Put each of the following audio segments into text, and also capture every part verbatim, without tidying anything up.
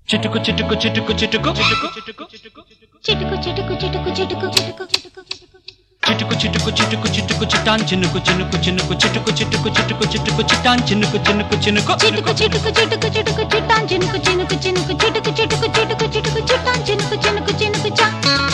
చిటుకు చిటుకు చిటుకు చిటుకు చిటుకు చిటుకు చిటుకు చిటుకు చిటుకు చిటుకు చిటుకు చిటుకు చిటుకు చిటుకు చిటుకు చిటుకు చిటాన్ చినుకు చినుకు చినుకు చిటుకు చిటుకు చిటుకు చిటుకు చిటాన్ చినుకు చినుకు చినుకు చిటుకు చిటుకు చిటుకు చిటుకు చిటాన్ చినుకు చినుకు చినుకు చిటుకు చిటుకు చిటుకు చిటుకు చిటాన్ చినుకు చినుకు చినుకు చా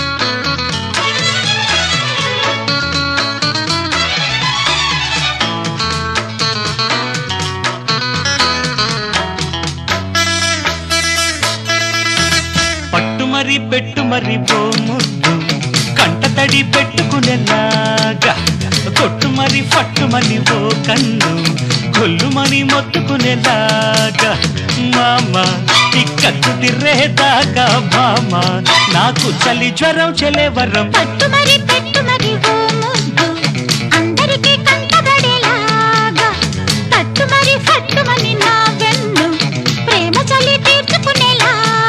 పట్టు మరి పెట్టు మరి పో ముద్దు కంట తడి పెట్టుకునేలాగా కొట్టు మరి పట్టు మని ఓ కన్ను కొల్లు మని మొత్తుకునేలాగా మామ ఇక్కత్తు తిర్రేదాకా మామ నాకు చలి జ్వరం చెలేవరం పట్టు మరి పెట్టు మరి ఓ ముద్దు అందరికీ కంటబడేలాగా తట్టు మరి ఫట్టు మని నా వెన్ను ప్రేమ చలి తీర్చుకునేలాగా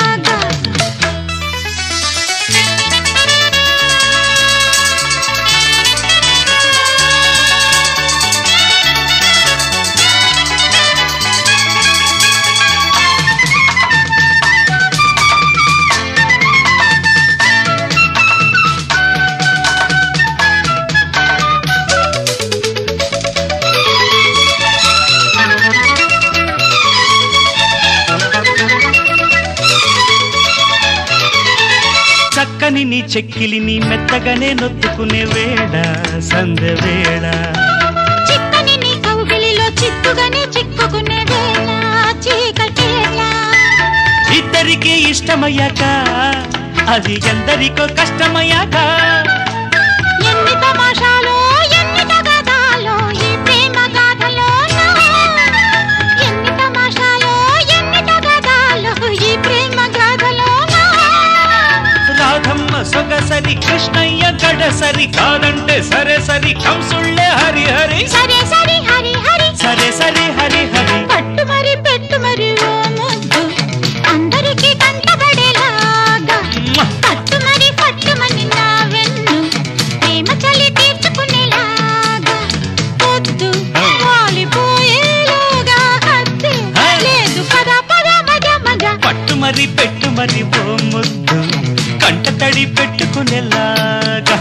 చక్కని నీ చెక్కిలిని మెత్తగానే నొత్తుకునే వేళ సందె వేళ చిక్కని నీ కౌగిలిలో చిక్కుగానే చిక్కుకునే వేళ చీకటేళ ఇద్దరికి ఇష్టమయ్యాక అది ఎందరికో కష్టమయ్యాక ఎన్ని తమాషాలో ఎన్ని తగాదాలో ఈ ప్రేమ గాథలో ఎన్ని తమాషాలో ఎన్ని తగాదాలో ఈ ప్రేమ గాథలో రాధమ్మ సొగసరి కృష్ణయ్య గడసరి కాదంటే సరే సరి కంసుళ్ళే హరి హరి సరే సరే హరి హరి సరే సరే హరి హరి పట్టు మరి పెట్టు మరి ఓ ముద్దు అందరికీ కంటబడేలాగా పట్టు మరి పట్టు మని నా వెన్ను ప్రేమ చలి తీర్చుకునేలాగా పొద్దు వాలిపోయేలోగా హద్దు లేదు పద పద మగ మగ పట్టు మరి పెట్టు మరి ఓ ముద్దు కంట తడి పెట్టుకునేలాగా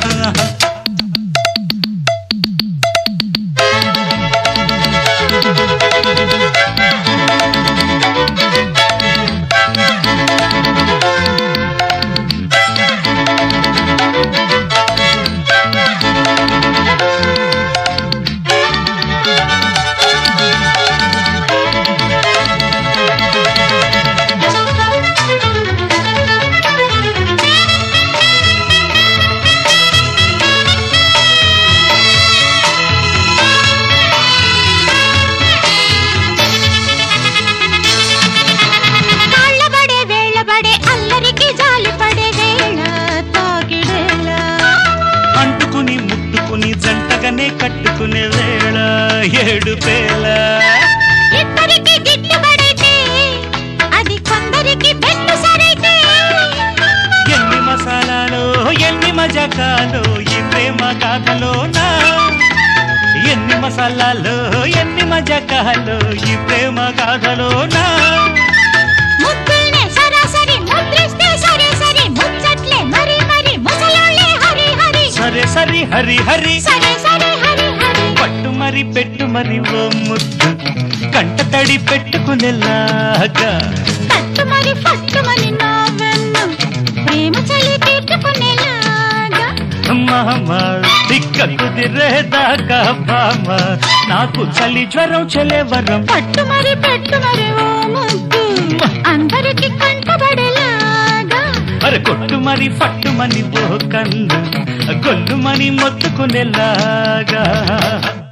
అంటుకుని ముట్టుకుని జంటగానే కట్టుకునే వేళ ఏడు పేల ఇద్దరికి గిట్టుబడైతే అది కొందరికి బెట్టు సరైతే ఎన్ని మసాలాలో ఎన్ని మజాకాలో ఈ ప్రేమ గాథలోనా ఎన్ని మసాలాలో ఎన్ని మజాకాలో ఈ ప్రేమ గాథలోనా ముద్దుల్నే సరాసరి ముద్రిస్తే సరే సరే ముచ్చట్లే మరి మరి ముసలోళ్ళే హరి హరి సరే సరి హరి హరి సరే సరే హరి హరి పట్టు మరి పెట్టు మరి ఓ ముద్దు కంట తడి పెట్టుకునేలాగా తట్టు మరి ఫట్టు మని నా వెన్ను ప్రేమ చలి తీర్చుకునేలాగా మామ దిక్కకు తిరేదాకా బామ నాకు చలి జ్వరం చెలేవరం పట్టు మరి పెట్టు మరి ఓ ముద్దు అందరికి కంటబడేలాగా అరే కొట్టు మరి పట్టు మని ఓ కన్ను గొల్లు మని మొత్తుకునేలాగా